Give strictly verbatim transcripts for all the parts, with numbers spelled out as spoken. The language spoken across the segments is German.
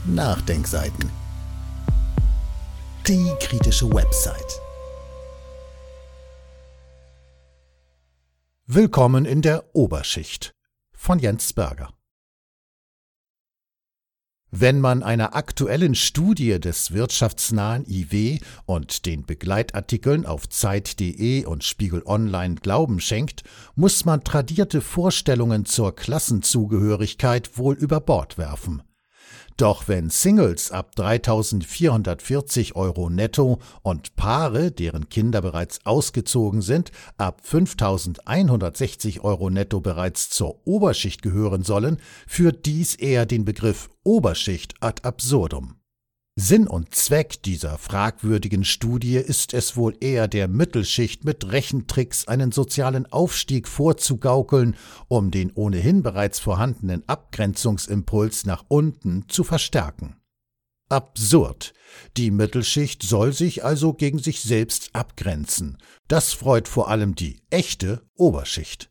Nachdenkseiten. Die kritische Website. Willkommen in der Oberschicht von Jens Berger. Wenn man einer aktuellen Studie des wirtschaftsnahen I W und den Begleitartikeln auf Zeit punkt de und Spiegel Online Glauben schenkt, muss man tradierte Vorstellungen zur Klassenzugehörigkeit wohl über Bord werfen. Doch wenn Singles ab dreitausendvierhundertvierzig Euro netto und Paare, deren Kinder bereits ausgezogen sind, ab fünftausendeinhundertsechzig Euro netto bereits zur Oberschicht gehören sollen, führt dies eher den Begriff Oberschicht ad absurdum. Sinn und Zweck dieser fragwürdigen Studie ist es wohl eher, der Mittelschicht mit Rechentricks einen sozialen Aufstieg vorzugaukeln, um den ohnehin bereits vorhandenen Abgrenzungsimpuls nach unten zu verstärken. Absurd. Die Mittelschicht soll sich also gegen sich selbst abgrenzen. Das freut vor allem die echte Oberschicht.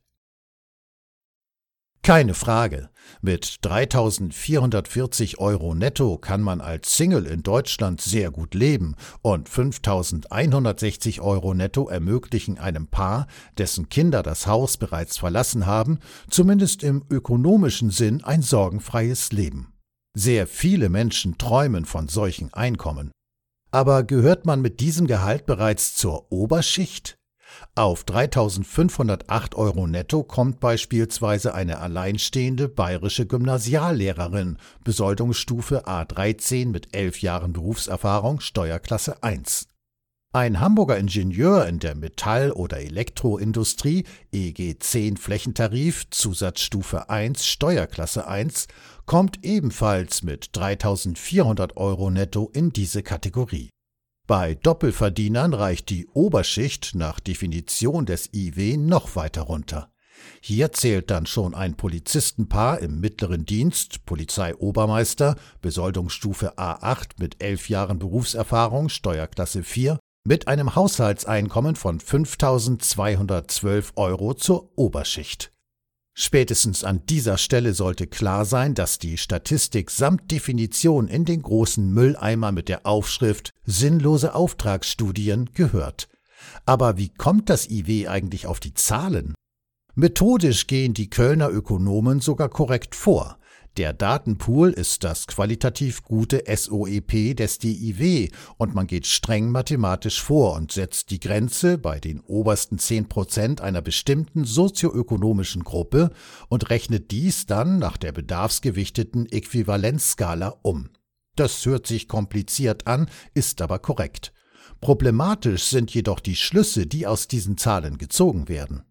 Keine Frage, mit dreitausendvierhundertvierzig Euro netto kann man als Single in Deutschland sehr gut leben und fünftausendeinhundertsechzig Euro netto ermöglichen einem Paar, dessen Kinder das Haus bereits verlassen haben, zumindest im ökonomischen Sinn ein sorgenfreies Leben. Sehr viele Menschen träumen von solchen Einkommen. Aber gehört man mit diesem Gehalt bereits zur Oberschicht? Auf dreitausendfünfhundertacht Euro netto kommt beispielsweise eine alleinstehende bayerische Gymnasiallehrerin, Besoldungsstufe A dreizehn mit elf Jahren Berufserfahrung, Steuerklasse eins. Ein Hamburger Ingenieur in der Metall- oder Elektroindustrie, E G zehn Flächentarif, Zusatzstufe eins, Steuerklasse eins, kommt ebenfalls mit dreitausendvierhundert Euro netto in diese Kategorie. Bei Doppelverdienern reicht die Oberschicht nach Definition des I W noch weiter runter. Hier zählt dann schon ein Polizistenpaar im mittleren Dienst, Polizeiobermeister, Besoldungsstufe A acht mit elf Jahren Berufserfahrung, Steuerklasse vier, mit einem Haushaltseinkommen von fünftausendzweihundertzwölf Euro zur Oberschicht. Spätestens an dieser Stelle sollte klar sein, dass die Statistik samt Definition in den großen Mülleimer mit der Aufschrift »Sinnlose Auftragsstudien« gehört. Aber wie kommt das I W eigentlich auf die Zahlen? Methodisch gehen die Kölner Ökonomen sogar korrekt vor. Der Datenpool ist das qualitativ gute S O E P des D I W und man geht streng mathematisch vor und setzt die Grenze bei den obersten zehn Prozent einer bestimmten sozioökonomischen Gruppe und rechnet dies dann nach der bedarfsgewichteten Äquivalenzskala um. Das hört sich kompliziert an, ist aber korrekt. Problematisch sind jedoch die Schlüsse, die aus diesen Zahlen gezogen werden.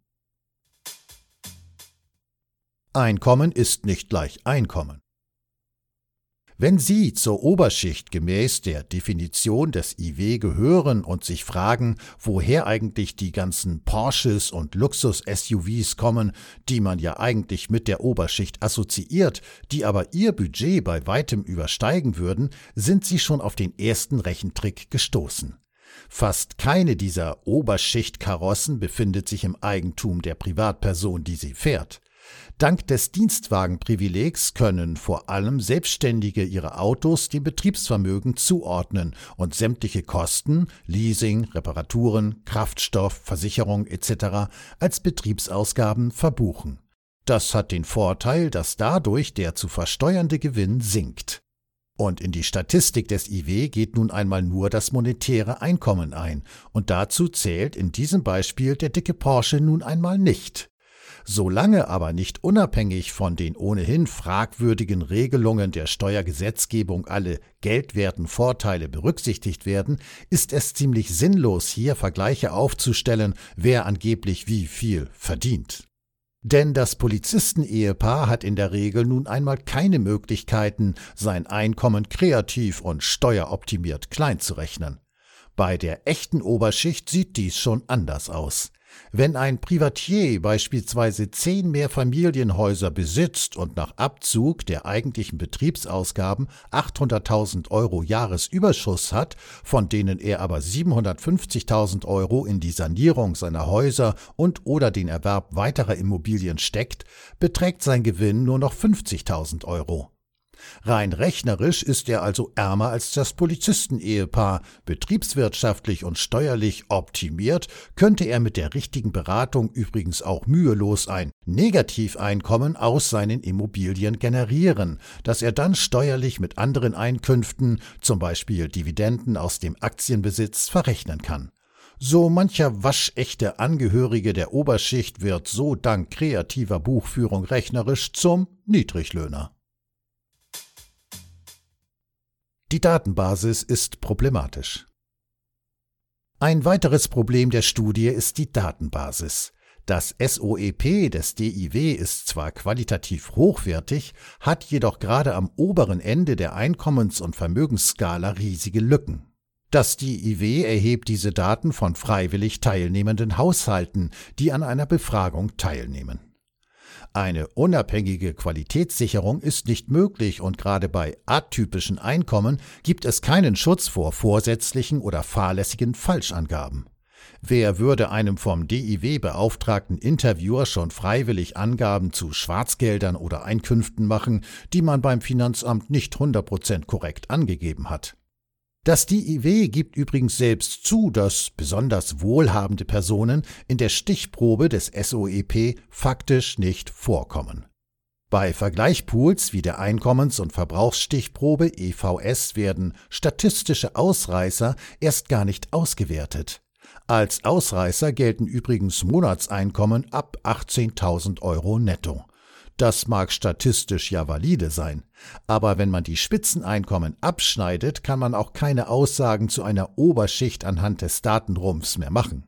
Einkommen ist nicht gleich Einkommen. Wenn Sie zur Oberschicht gemäß der Definition des I W gehören und sich fragen, woher eigentlich die ganzen Porsches und Luxus-S U Vs kommen, die man ja eigentlich mit der Oberschicht assoziiert, die aber Ihr Budget bei weitem übersteigen würden, sind Sie schon auf den ersten Rechentrick gestoßen. Fast keine dieser Oberschicht-Karossen befindet sich im Eigentum der Privatperson, die sie fährt. Dank des Dienstwagenprivilegs können vor allem Selbstständige ihre Autos dem Betriebsvermögen zuordnen und sämtliche Kosten, Leasing, Reparaturen, Kraftstoff, Versicherung et cetera als Betriebsausgaben verbuchen. Das hat den Vorteil, dass dadurch der zu versteuernde Gewinn sinkt. Und in die Statistik des I W geht nun einmal nur das monetäre Einkommen ein, und dazu zählt in diesem Beispiel der dicke Porsche nun einmal nicht. Solange aber nicht unabhängig von den ohnehin fragwürdigen Regelungen der Steuergesetzgebung alle geldwerten Vorteile berücksichtigt werden, ist es ziemlich sinnlos, hier Vergleiche aufzustellen, wer angeblich wie viel verdient. Denn das Polizisten-Ehepaar hat in der Regel nun einmal keine Möglichkeiten, sein Einkommen kreativ und steueroptimiert klein zu rechnen. Bei der echten Oberschicht sieht dies schon anders aus. Wenn ein Privatier beispielsweise zehn Mehrfamilienhäuser besitzt und nach Abzug der eigentlichen Betriebsausgaben achthunderttausend Euro Jahresüberschuss hat, von denen er aber siebenhundertfünfzigtausend Euro in die Sanierung seiner Häuser und oder den Erwerb weiterer Immobilien steckt, beträgt sein Gewinn nur noch fünfzigtausend Euro. Rein rechnerisch ist er also ärmer als das Polizistenehepaar. Betriebswirtschaftlich und steuerlich optimiert könnte er mit der richtigen Beratung übrigens auch mühelos ein Negativeinkommen aus seinen Immobilien generieren, das er dann steuerlich mit anderen Einkünften, zum Beispiel Dividenden aus dem Aktienbesitz, verrechnen kann. So mancher waschechte Angehörige der Oberschicht wird so dank kreativer Buchführung rechnerisch zum Niedriglöhner. Die Datenbasis ist problematisch. Ein weiteres Problem der Studie ist die Datenbasis. Das S O E P des D I W ist zwar qualitativ hochwertig, hat jedoch gerade am oberen Ende der Einkommens- und Vermögensskala riesige Lücken. Das D I W erhebt diese Daten von freiwillig teilnehmenden Haushalten, die an einer Befragung teilnehmen. Eine unabhängige Qualitätssicherung ist nicht möglich und gerade bei atypischen Einkommen gibt es keinen Schutz vor vorsätzlichen oder fahrlässigen Falschangaben. Wer würde einem vom D I W beauftragten Interviewer schon freiwillig Angaben zu Schwarzgeldern oder Einkünften machen, die man beim Finanzamt nicht hundert Prozent korrekt angegeben hat? Das D I W gibt übrigens selbst zu, dass besonders wohlhabende Personen in der Stichprobe des S O E P faktisch nicht vorkommen. Bei Vergleichspools wie der Einkommens- und Verbrauchsstichprobe E V S werden statistische Ausreißer erst gar nicht ausgewertet. Als Ausreißer gelten übrigens Monatseinkommen ab achtzehntausend Euro netto. Das mag statistisch ja valide sein, aber wenn man die Spitzeneinkommen abschneidet, kann man auch keine Aussagen zu einer Oberschicht anhand des Datenrumpfs mehr machen.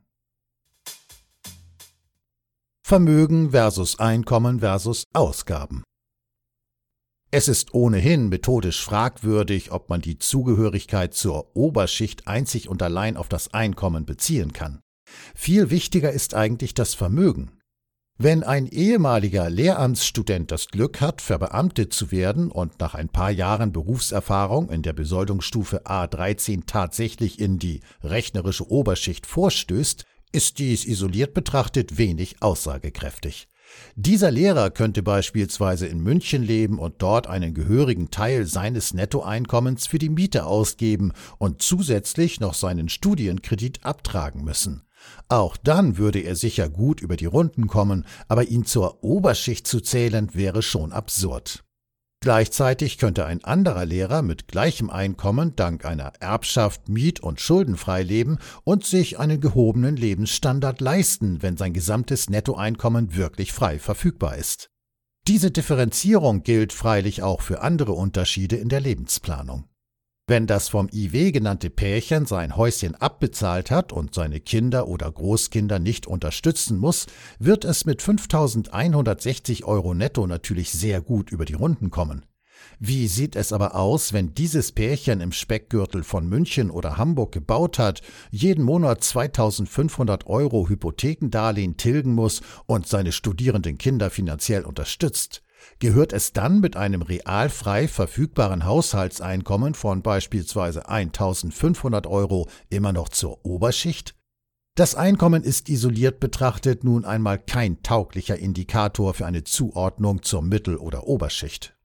Vermögen versus Einkommen versus Ausgaben. Es ist ohnehin methodisch fragwürdig, ob man die Zugehörigkeit zur Oberschicht einzig und allein auf das Einkommen beziehen kann. Viel wichtiger ist eigentlich das Vermögen. Wenn ein ehemaliger Lehramtsstudent das Glück hat, verbeamtet zu werden und nach ein paar Jahren Berufserfahrung in der Besoldungsstufe A dreizehn tatsächlich in die rechnerische Oberschicht vorstößt, ist dies isoliert betrachtet wenig aussagekräftig. Dieser Lehrer könnte beispielsweise in München leben und dort einen gehörigen Teil seines Nettoeinkommens für die Miete ausgeben und zusätzlich noch seinen Studienkredit abtragen müssen. Auch dann würde er sicher gut über die Runden kommen, aber ihn zur Oberschicht zu zählen, wäre schon absurd. Gleichzeitig könnte ein anderer Lehrer mit gleichem Einkommen dank einer Erbschaft miet- und schuldenfrei leben und sich einen gehobenen Lebensstandard leisten, wenn sein gesamtes Nettoeinkommen wirklich frei verfügbar ist. Diese Differenzierung gilt freilich auch für andere Unterschiede in der Lebensplanung. Wenn das vom I W genannte Pärchen sein Häuschen abbezahlt hat und seine Kinder oder Großkinder nicht unterstützen muss, wird es mit fünftausendeinhundertsechzig Euro netto natürlich sehr gut über die Runden kommen. Wie sieht es aber aus, wenn dieses Pärchen im Speckgürtel von München oder Hamburg gebaut hat, jeden Monat zweitausendfünfhundert Euro Hypothekendarlehen tilgen muss und seine studierenden Kinder finanziell unterstützt? Gehört es dann mit einem real frei verfügbaren Haushaltseinkommen von beispielsweise eintausendfünfhundert Euro immer noch zur Oberschicht? Das Einkommen ist isoliert betrachtet nun einmal kein tauglicher Indikator für eine Zuordnung zur Mittel- oder Oberschicht.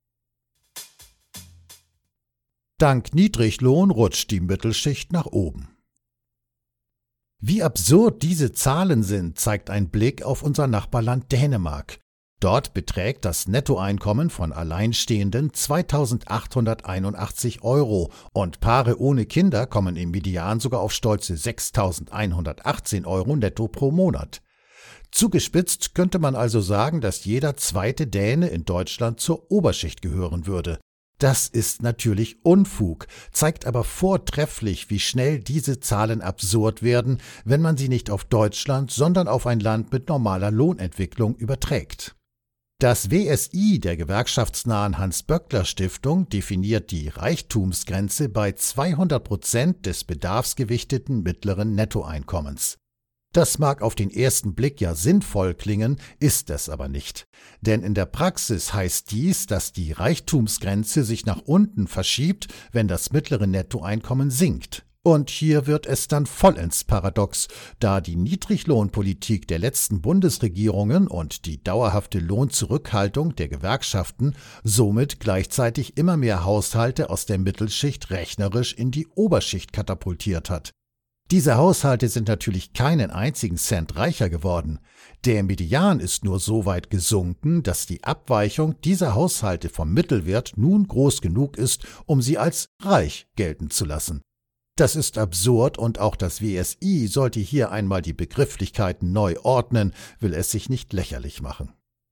Dank Niedriglohn rutscht die Mittelschicht nach oben. Wie absurd diese Zahlen sind, zeigt ein Blick auf unser Nachbarland Dänemark. Dort beträgt das Nettoeinkommen von Alleinstehenden zweitausendachthunderteinundachtzig Euro und Paare ohne Kinder kommen im Median sogar auf stolze sechstausendeinhundertachtzehn Euro netto pro Monat. Zugespitzt könnte man also sagen, dass jeder zweite Däne in Deutschland zur Oberschicht gehören würde. Das ist natürlich Unfug, zeigt aber vortrefflich, wie schnell diese Zahlen absurd werden, wenn man sie nicht auf Deutschland, sondern auf ein Land mit normaler Lohnentwicklung überträgt. Das W S I der gewerkschaftsnahen Hans-Böckler-Stiftung definiert die Reichtumsgrenze bei zweihundert Prozent des bedarfsgewichteten mittleren Nettoeinkommens. Das mag auf den ersten Blick ja sinnvoll klingen, ist es aber nicht. Denn in der Praxis heißt dies, dass die Reichtumsgrenze sich nach unten verschiebt, wenn das mittlere Nettoeinkommen sinkt. Und hier wird es dann vollends paradox, da die Niedriglohnpolitik der letzten Bundesregierungen und die dauerhafte Lohnzurückhaltung der Gewerkschaften somit gleichzeitig immer mehr Haushalte aus der Mittelschicht rechnerisch in die Oberschicht katapultiert hat. Diese Haushalte sind natürlich keinen einzigen Cent reicher geworden. Der Median ist nur so weit gesunken, dass die Abweichung dieser Haushalte vom Mittelwert nun groß genug ist, um sie als reich gelten zu lassen. Das ist absurd und auch das W S I sollte hier einmal die Begrifflichkeiten neu ordnen, will es sich nicht lächerlich machen.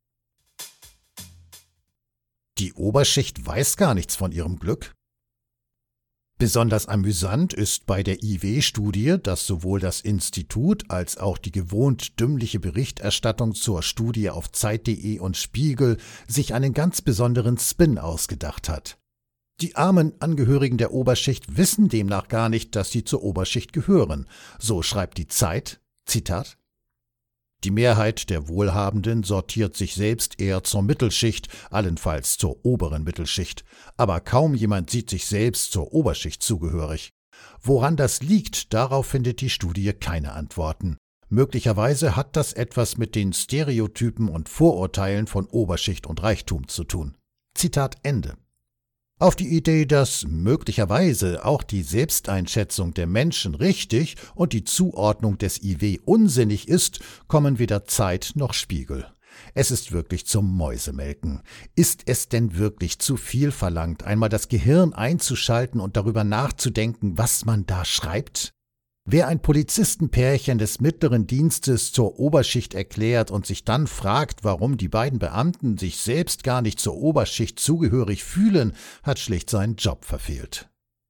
Die Oberschicht weiß gar nichts von ihrem Glück. Besonders amüsant ist bei der I W-Studie, dass sowohl das Institut als auch die gewohnt dümmliche Berichterstattung zur Studie auf Zeit punkt de und Spiegel sich einen ganz besonderen Spin ausgedacht hat. Die armen Angehörigen der Oberschicht wissen demnach gar nicht, dass sie zur Oberschicht gehören. So schreibt die Zeit, Zitat: Die Mehrheit der Wohlhabenden sortiert sich selbst eher zur Mittelschicht, allenfalls zur oberen Mittelschicht, aber kaum jemand sieht sich selbst zur Oberschicht zugehörig. Woran das liegt, darauf findet die Studie keine Antworten. Möglicherweise hat das etwas mit den Stereotypen und Vorurteilen von Oberschicht und Reichtum zu tun. Zitat Ende. Auf die Idee, dass möglicherweise auch die Selbsteinschätzung der Menschen richtig und die Zuordnung des I W unsinnig ist, kommen weder Zeit noch Spiegel. Es ist wirklich zum Mäusemelken. Ist es denn wirklich zu viel verlangt, einmal das Gehirn einzuschalten und darüber nachzudenken, was man da schreibt? Wer ein Polizistenpärchen des mittleren Dienstes zur Oberschicht erklärt und sich dann fragt, warum die beiden Beamten sich selbst gar nicht zur Oberschicht zugehörig fühlen, hat schlicht seinen Job verfehlt.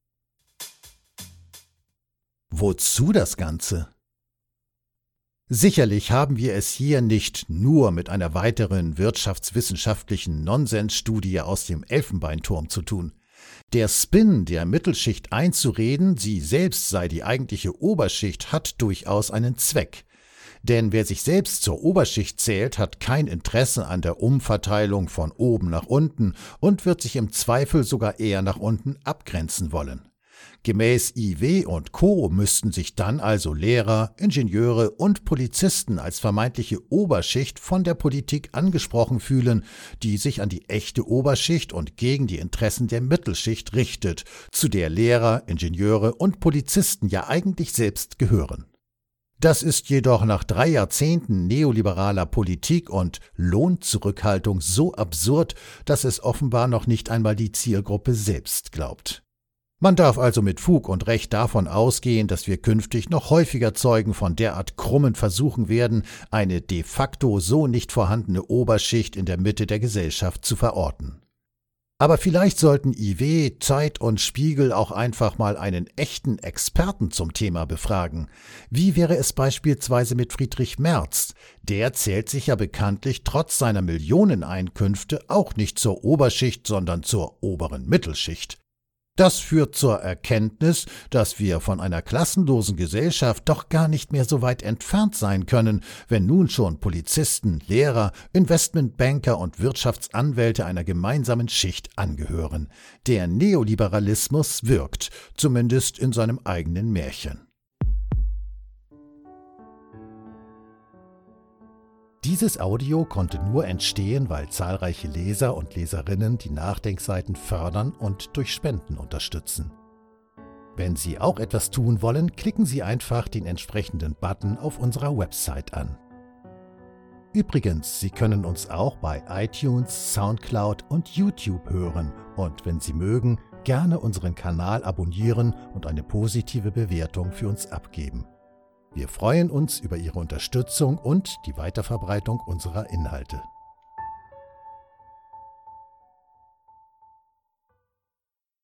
Wozu das Ganze? Sicherlich haben wir es hier nicht nur mit einer weiteren wirtschaftswissenschaftlichen Nonsensstudie aus dem Elfenbeinturm zu tun. Der Spin der Mittelschicht einzureden, sie selbst sei die eigentliche Oberschicht, hat durchaus einen Zweck. Denn wer sich selbst zur Oberschicht zählt, hat kein Interesse an der Umverteilung von oben nach unten und wird sich im Zweifel sogar eher nach unten abgrenzen wollen. Gemäß I W und Co. müssten sich dann also Lehrer, Ingenieure und Polizisten als vermeintliche Oberschicht von der Politik angesprochen fühlen, die sich an die echte Oberschicht und gegen die Interessen der Mittelschicht richtet, zu der Lehrer, Ingenieure und Polizisten ja eigentlich selbst gehören. Das ist jedoch nach drei Jahrzehnten neoliberaler Politik und Lohnzurückhaltung so absurd, dass es offenbar noch nicht einmal die Zielgruppe selbst glaubt. Man darf also mit Fug und Recht davon ausgehen, dass wir künftig noch häufiger Zeugen von derart krummen Versuchen werden, eine de facto so nicht vorhandene Oberschicht in der Mitte der Gesellschaft zu verorten. Aber vielleicht sollten I W, Zeit und Spiegel auch einfach mal einen echten Experten zum Thema befragen. Wie wäre es beispielsweise mit Friedrich Merz? Der zählt sich ja bekanntlich trotz seiner Millioneneinkünfte auch nicht zur Oberschicht, sondern zur oberen Mittelschicht. Das führt zur Erkenntnis, dass wir von einer klassenlosen Gesellschaft doch gar nicht mehr so weit entfernt sein können, wenn nun schon Polizisten, Lehrer, Investmentbanker und Wirtschaftsanwälte einer gemeinsamen Schicht angehören. Der Neoliberalismus wirkt, zumindest in seinem eigenen Märchen. Dieses Audio konnte nur entstehen, weil zahlreiche Leser und Leserinnen die Nachdenkseiten fördern und durch Spenden unterstützen. Wenn Sie auch etwas tun wollen, klicken Sie einfach den entsprechenden Button auf unserer Website an. Übrigens, Sie können uns auch bei iTunes, Soundcloud und YouTube hören und wenn Sie mögen, gerne unseren Kanal abonnieren und eine positive Bewertung für uns abgeben. Wir freuen uns über Ihre Unterstützung und die Weiterverbreitung unserer Inhalte.